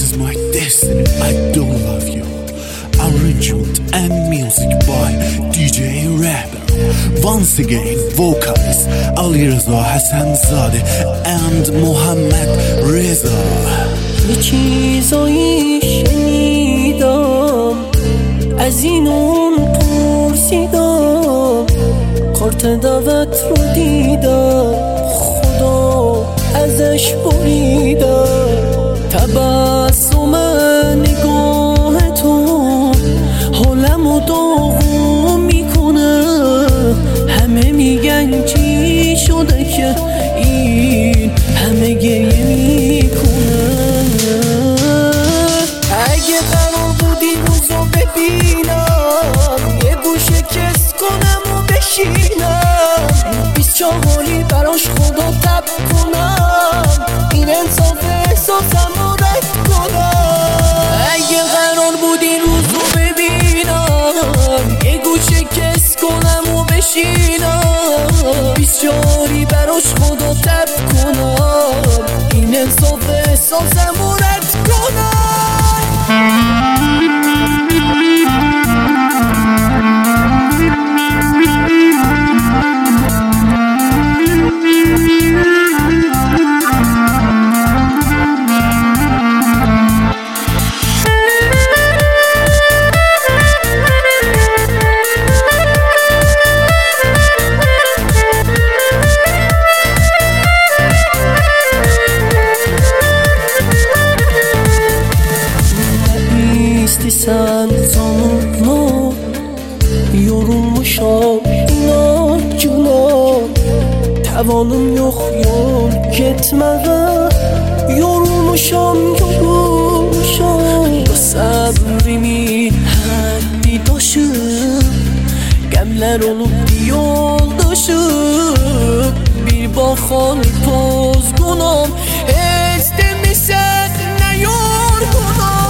is my destiny, I don't love you. Arrangement and music by DJ Rapper. Once again, vocalist Alireza Hasanzadeh and Mohammad Reza. یه چیزایی شنیدم، از این اون پرسیدم، کارت دعوت رو دیدم، خدا ازش بریدم. تبسم نگاه تو حالمو داغون میکنه، همه میگن چی شده که این همه گریه میکنه. اگه قرار بود این روزو ببینم، یه گوشه کس کنم و بشینم، 24 براش خدا تب کنم، این انصاف احساسم رو رد کنم. اگه قرار بود این روزو ببینم، یه گوشه کس کنم و بشینم، 24 براش خدا تب کنم، این انصاف احساسم رو رد کنم. Sen zamanla yorulmuşam inatçına, tavanım yok yol gitmeye, yorulmuşam Ya sabrimin haddi taşıp, gemler olup yoldaşıp, bir bakan pozgunam, istemisen ne yorgunam.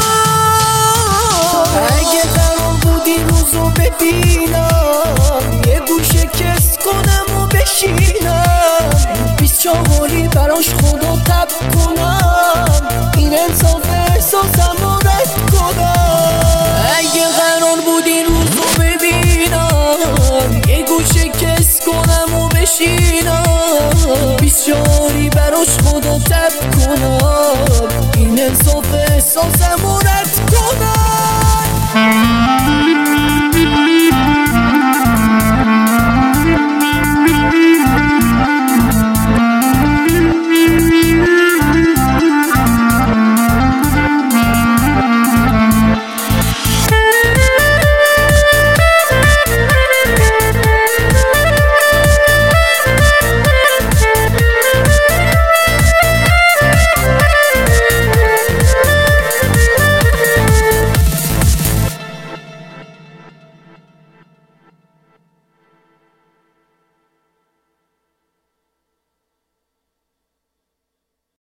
اگه قرار بود این روزو ببینم، یه گوشه کس کنم و بشینم، 24 براش خدا تب کنم، این انصاف احساسم رو رد کنم. اگه قرار بود این روزو ببینم، یه گوشه کس کنم و بشینم، 24 براش خدا تب کنم، این انصاف احساسم رو رد کنم.